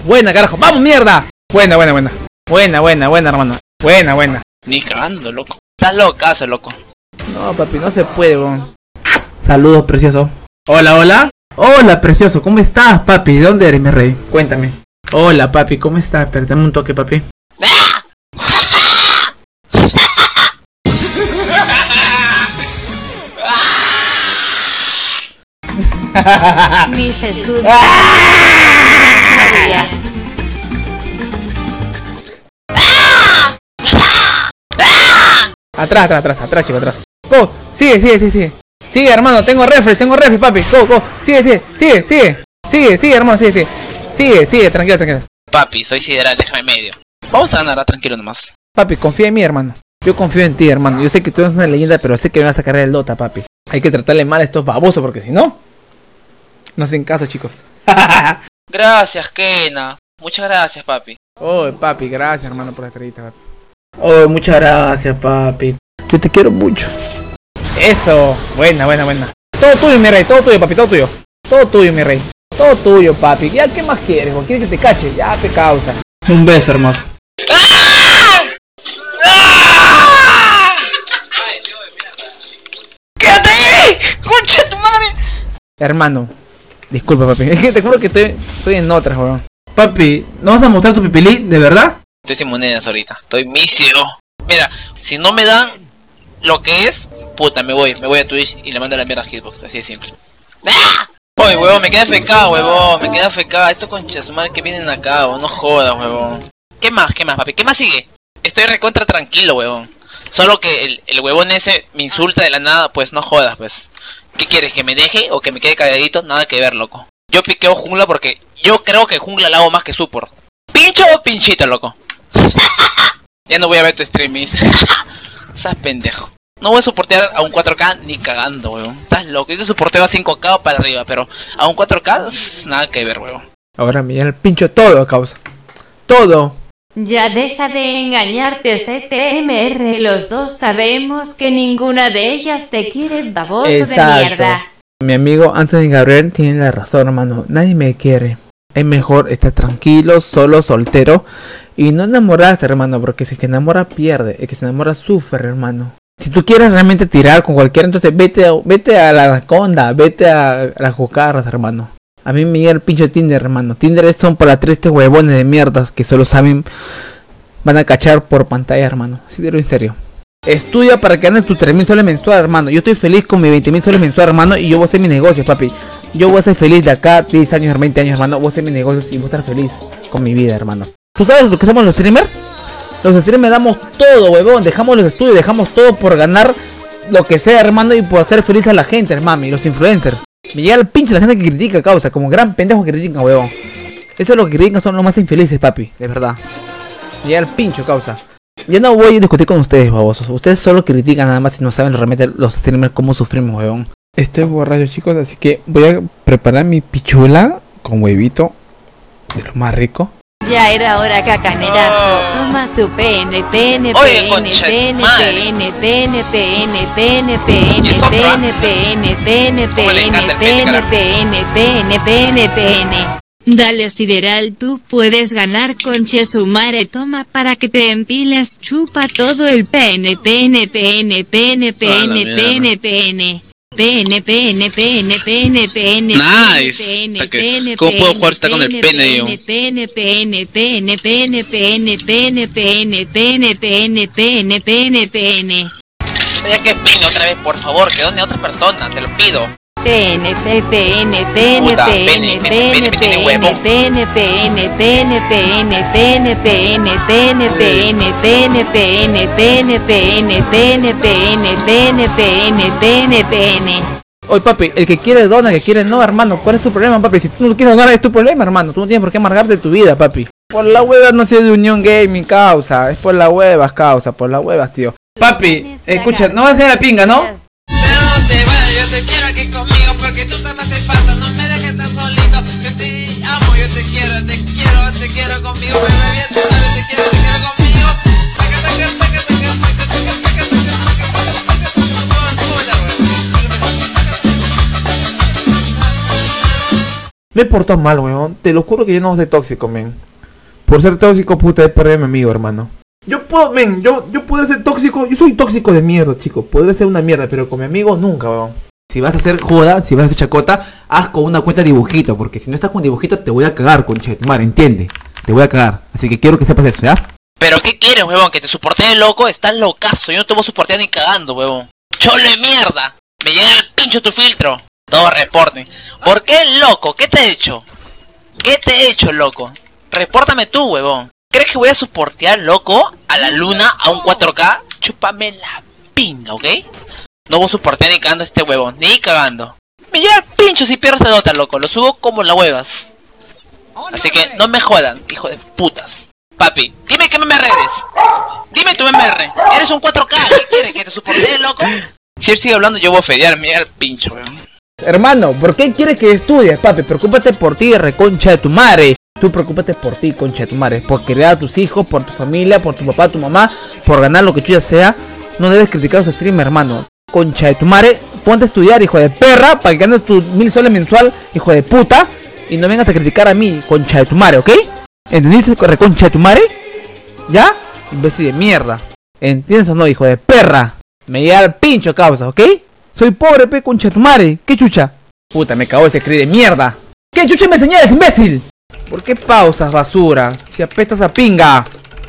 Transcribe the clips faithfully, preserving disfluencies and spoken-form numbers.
Buena, carajo. ¡Vamos, mierda! Buena, buena, buena. Buena, buena, buena, hermano. Buena, buena. Ni cagando, loco. Estás locazo, loco. No, papi, no se puede, weón. Saludos, precioso. Hola, hola. Hola, precioso. ¿Cómo estás, papi? ¿De dónde eres, mi rey? Cuéntame. Hola, papi. ¿Cómo estás? Pero dame un toque, papi. Mis estudios. Atrás, atrás, atrás, atrás, chico, atrás. Go, sigue, sigue, sigue, sigue. Sigue, hermano, tengo refresh, tengo refresh, papi. Go, go, sigue, sigue, sigue, sigue. Sigue, sigue, hermano, sigue, sigue. Sigue, sigue, tranquilo, tranquilo. Papi, soy sideral, déjame medio. Vamos a ganar, tranquilo nomás. Papi, confía en mí, hermano. Yo confío en ti, hermano. Yo sé que tú eres una leyenda, pero sé que me vas a sacar el Dota, papi. Hay que tratarle mal a estos babosos, porque si no, no hacen caso, chicos. Gracias, Kena. Muchas gracias, papi. Oh, papi, gracias, hermano, por la estrellita, papi. Oh, muchas gracias, papi. Yo te quiero mucho. Eso, buena, buena, buena. Todo tuyo, mi rey, todo tuyo, papi, todo tuyo. Todo tuyo, mi rey. Todo tuyo, papi. ¿Ya qué más quieres? ¿O quieres que te cache? Ya te causa. Un beso, hermoso. ¡Quédate ahí! ¡Concha tu madre! Hermano, disculpa, papi. Es que te juro que estoy, estoy en otras, weón. Papi, ¿no vas a mostrar tu pipilí? ¿De verdad? Estoy sin monedas ahorita. Estoy mísero. Mira, si no me dan lo que es, puta, me voy. Me voy a Twitch y le mando la mierda a Hitbox. Así de simple. ¡Ah! Oye, huevón, me queda F K, huevón. Me queda F K. Esto concha su madre que vienen acá, huevón. No jodas, huevón. ¿Qué más? ¿Qué más, papi? ¿Qué más sigue? Estoy recontra tranquilo, huevón. Solo que el, el huevón ese me insulta de la nada, pues no jodas, pues. ¿Qué quieres? ¿Que me deje o que me quede calladito? Nada que ver, loco. Yo piqueo jungla porque yo creo que jungla la hago más que support. ¿Pincho o pinchito, loco? Ya no voy a ver tu streaming. Estás pendejo. No voy a soportear a un cuatro K ni cagando, weón. Estás loco. Yo te soporteo a cinco K o para arriba, pero a un cuatro K nada que ver, weón. Ahora me el pincho todo, causa. Todo. Ya deja de engañarte, C T M R. Los dos sabemos que ninguna de ellas te quiere, baboso Exacto. de mierda. Mi amigo Anthony Gabriel tiene la razón, hermano. Nadie me quiere. Es mejor estar tranquilo, solo, soltero y no enamorarse, hermano, porque si es que enamora pierde, el que se enamora sufre, hermano. Si tú quieres realmente tirar con cualquiera, entonces vete a, vete a la anaconda, vete a, a las jucarras, hermano. A mí me llega el pincho de Tinder, hermano. Tinder son para tristes huevones de mierdas que solo saben, van a cachar por pantalla, hermano. Así de lo en serio. Estudia para que ganes tus tres mil soles mensual, hermano. Yo estoy feliz con mis veinte mil soles mensual, hermano, y yo voy a hacer mi negocio, papi. Yo voy a ser feliz de acá diez años, veinte años, hermano. Voy a hacer mis negocios y voy a estar feliz con mi vida, hermano. ¿Tú sabes lo que somos los streamers? Los streamers damos todo, huevón. Dejamos los estudios, dejamos todo por ganar lo que sea, hermano, y por hacer feliz a la gente, hermano. Y los influencers. Me llega el pinche la gente que critica, causa. Como gran pendejo que critican, huevón. Eso es lo que critican, son los más infelices, papi. De verdad. Me llega el pincho, causa. Ya no voy a discutir con ustedes, babosos. Ustedes solo critican nada más y no saben realmente los streamers cómo sufrimos, huevón. Estoy borracho, chicos, así que voy a preparar mi pichula con huevito de lo más rico. Ya era hora, cacanerazo. Toma tu pene, pene, Oye, pene, concha de pene, madre. pene, pene, pene, pene, pene, ¿Y eso, pene, pene, pene, ¿Cómo le pene, encanta el pene, pene, carajo? pene, pene, pene, pene. Dale, Sideral, tú puedes ganar con Chesumare. Toma para que te empiles, chupa todo el pene, pene, pene, pene, pene, pene, pene. Pene, pene, pene, pene, pene, Nice. pene, O sea que, pene, ¿cómo puedo pene, jugar hasta con el pene, pene, digo? pene, pene, pene, pene, pene, pene, pene, pene, pene, pene, pene, pene. Ya que pene otra vez, por favor, que donde otra persona, te lo pido. Pene, pe, pene, pene, Puta, pene, pene, pene, pene, pene, pene, huevo. pene, pene, pene, pene, pene, pene, pene, pene, pene, pene, pene, pene, pene, pene, pene, pene, pene, pene. Oye, papi, el que quiere dona, el que quiere no, hermano. ¿Cuál es tu problema, papi? Si tú no quieres donar, es tu problema, hermano. Tú no tienes por qué amargarte de tu vida, papi. Por la hueva no soy de Unión Gaming, causa. Es por las huevas, causa. Por las huevas, tío. Papi, escucha, no vas a hacer la pinga, ¿no? Pero no te vayas, yo te quiero aquí conmigo porque tú también me haces falta, no me dejes tan solito. Yo te amo, yo te quiero, te quiero, te quiero conmigo, bebé bien, tú sabes, te quiero, te quiero conmigo. Me he portado mal, weón. Te lo juro que yo no soy tóxico, men. Por ser tóxico, puta, he perdido a mi amigo, hermano. Yo puedo, men, yo, yo puedo ser tóxico. Yo soy tóxico de mierda, chico. Podría ser una mierda, pero con mi amigo nunca, weón. Si vas a hacer joda, si vas a hacer chacota, haz con una cuenta de dibujito. Porque si no estás con dibujito, te voy a cagar, concha de tu madre, entiende. Te voy a cagar. Así que quiero que sepas eso, ¿ya? ¿Pero qué quieres, huevón? ¿Que te soporte loco? Estás locazo. Yo no te voy a soportar ni cagando, huevón. ¡Cholo de mierda! Me llega el pincho tu filtro. Todo reporte. ¿Por qué, loco? ¿Qué te he hecho? ¿Qué te he hecho, loco? Repórtame tú, huevón. ¿Crees que voy a soportear, loco, a la luna, a un cuatro K? Chúpame la pinga, ¿ok? No voy a soportear ni cagando a este huevón. Ni cagando. Me llega el pincho si pierdo esta nota, loco. Lo subo como la huevas. Así que no me jodan, hijo de putas. Papi, dime qué meme eres. Dime tu meme R. Eres un cuatro K. ¿Qué quieres? ¿Que te soporte, loco? Si él sigue hablando, yo voy a fedear. Mira el pincho, weón. Hermano, ¿por qué quieres que estudies, papi? Preocúpate por ti, reconcha de tu madre. Tú preocúpate por ti, concha de tu madre. Por criar a tus hijos, por tu familia, por tu papá, tu mamá. Por ganar lo que tú ya sea. No debes criticar a su stream, hermano. Concha de tu madre. Ponte a estudiar, hijo de perra. Para que ganes tus mil soles mensual, hijo de puta. Y no vengas a criticar a mí, concha de tu madre, ¿ok? ¿Entendiste, reconcha de tu madre? ¿Ya? Imbécil de mierda. ¿Entiendes o no, hijo de perra? Me llega al pincho, causa, ¿ok? Soy pobre, pe, concha de tu madre. ¿Qué chucha? Puta, me cagó ese cri de mierda. ¿Qué chucha me señales, imbécil? ¿Por qué pausas, basura? Si apestas a pinga.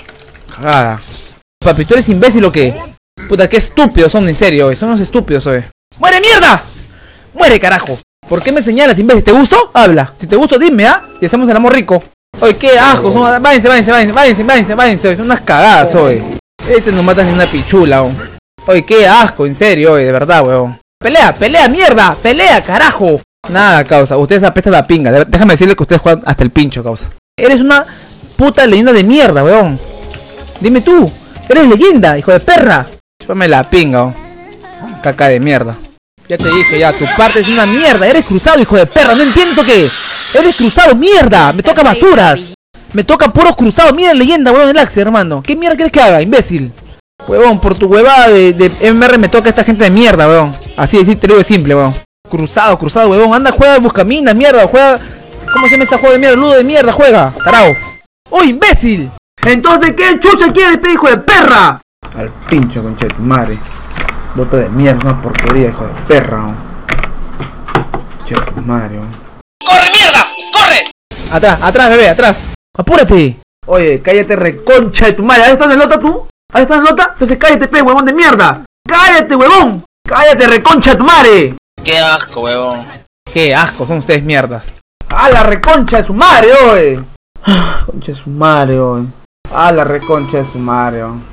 Cagada. Papi, ¿tú eres imbécil o qué? Puta, qué estúpidos son, en serio, wey. Son unos estúpidos, wey. ¡Muere, mierda! ¡Muere, carajo! ¿Por qué me señalas, imbécil? ¿Te gustó? Habla. Si te gustó, dime, ¿ah? Y hacemos el amor rico. Oye, qué asco. Son... Váyanse, váyanse, váyanse, váyanse, váyanse, váyanse. Son unas cagadas, oye. Este no mata ni una pichula, weón. Oye, qué asco, en serio, oye, de verdad, weón. Pelea, pelea, mierda. Pelea, carajo. Nada, causa. Ustedes apestan la pinga. Déjame decirle que ustedes juegan hasta el pincho, causa. Eres una puta leyenda de mierda, weón. Dime tú. Eres leyenda, hijo de perra. Chúpame la pinga, weón. Caca de mierda. Ya te dije, ya, tu parte es una mierda. Eres cruzado, hijo de perra. ¿No entiendes o qué? Eres cruzado, mierda. Me toca basuras. Me toca puros cruzados. Mira leyenda, huevón, el Axe, hermano. ¿Qué mierda quieres que haga, imbécil? Huevón, por tu huevada de, de M R me toca esta gente de mierda, huevón. Así de te lo digo simple, huevón. Cruzado, cruzado, huevón. Anda, juega, buscamina, mierda. Juega. ¿Cómo se llama esa juego de mierda? Ludo de mierda, juega. Tarao. ¡Oh, imbécil! Entonces, ¿qué chucha quieres, este hijo de perra? Al pincho, concha de tu madre. Bota de mierda, una porquería, hijo de perra, ¿no? Che, Mario. ¡Corre, mierda! ¡Corre! Atrás, atrás, bebé, atrás. ¡Apúrate! Oye, cállate, reconcha de tu madre. ¿Ahí estás en nota tú? ¿Ahí estás en nota? Entonces cállate, pe, huevón de mierda. ¡Cállate, huevón! ¡Cállate, reconcha de tu madre! ¡Qué asco, huevón! ¡Qué asco! Son ustedes mierdas. ¡A la reconcha de su madre, oye! Concha de su madre, oye. ¡A la reconcha de su madre, oye!